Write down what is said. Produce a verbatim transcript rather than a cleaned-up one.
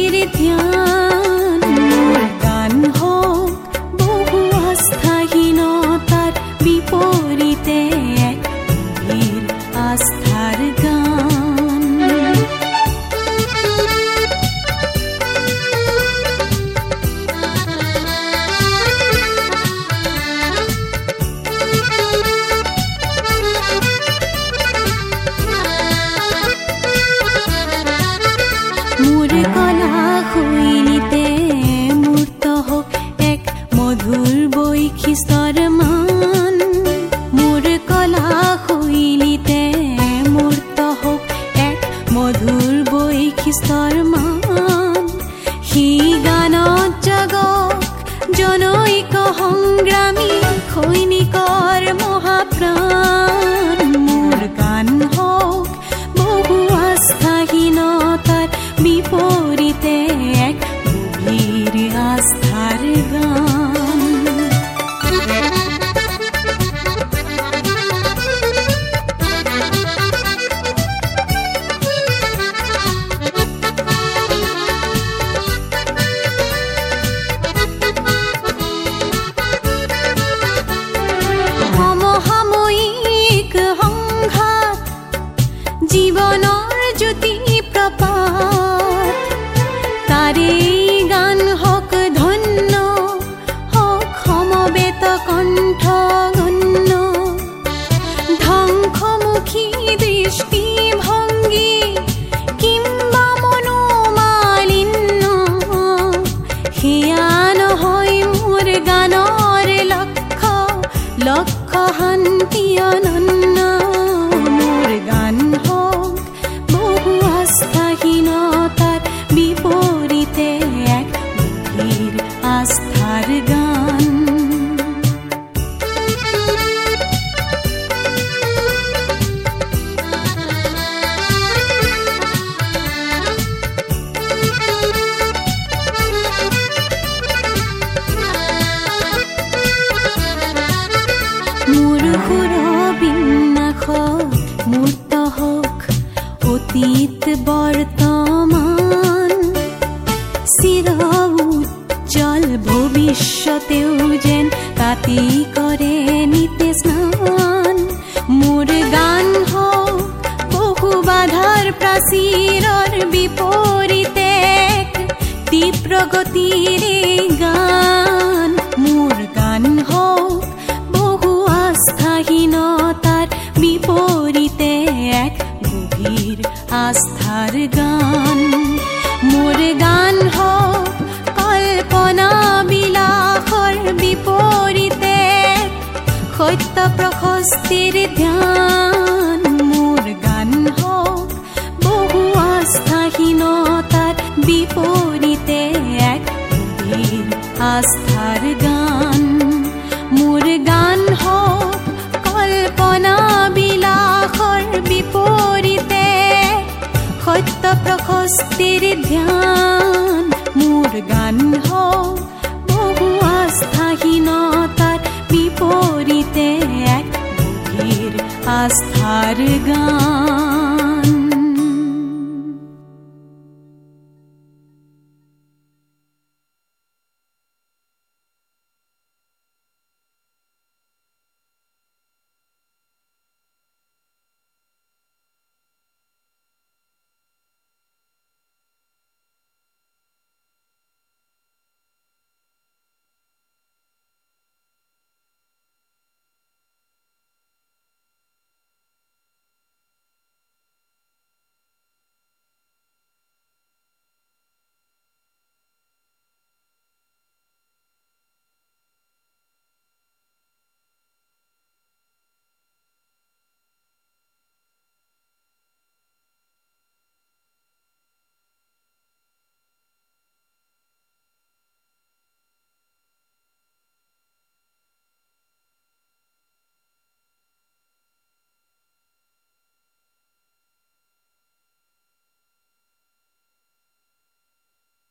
প্ৰকৃতিৰ ধ্যান মোৰ গান হওক বহু আস্থাহীনতাৰ বিপৰীতে এক গভীৰ আস্থাৰ গান। মোৰ কলা শৈলীতে মূৰ্ত হওক এক মধুৰ বৈশিষ্ট্যৰ মান। মোৰ কলা শৈলীতে মূৰ্ত হওক এক মধুৰ বৈশিষ্ট্যৰ মান। সি গানত জাগক জনৈক সংগ্ৰামী সৈনিকৰ মহাপ্ৰাণ। মোৰ গান হওক বহু আস্থাহীনতাৰ বিপৰীতে এক গভীৰ আস্থাৰ গান। সমসাময়িক সংঘাত জীৱনৰ জ্যোতি প্ৰপাত তাৰে গান হওক ধন্য হওক সমবেত কণ্ঠ গণ্য। ধ্বংসমুখী দৃষ্টিভংগী কিম্বা মনোমালিন্য সেয়া নহয় মোৰ গানৰ লক্ষ্য লক্ষ্য শান্তি অনন্য। মোৰ গান হওক বহু আস্থাহীনতাৰ বিপৰীতে এক গভীৰ আস্থাৰ গান। মোৰ সুৰবিন্যাসত মূৰ্ত হওক অতীত বৰ্তমান। চিৰ উজ্জ্বল ভৱিষ্যতেও যেন তাতি কৰে নিতে স্নান। মোৰ গান হওক বহু বাধাৰ প্ৰাচীৰৰ বিপৰীতে তীব্ৰ গতিৰে গান। মোৰ গান হওক বহু আস্থাহীনতাৰ বিপৰীতে এক গভীৰ আস্থাৰ গান। মোৰ গান হওক কল্পনা বিলাসৰ বিপৰীতে সত্য প্ৰশস্তিৰ ধ্যান। মোৰ গান হওক বহু আস্থাহীনতাৰ বিপৰীতে এক গভীৰ আস্থাৰ গান। মোৰ গান হওক কল্পনা বিলাসৰ বিপৰীতে সত্য প্ৰশস্তিৰ ধ্যান।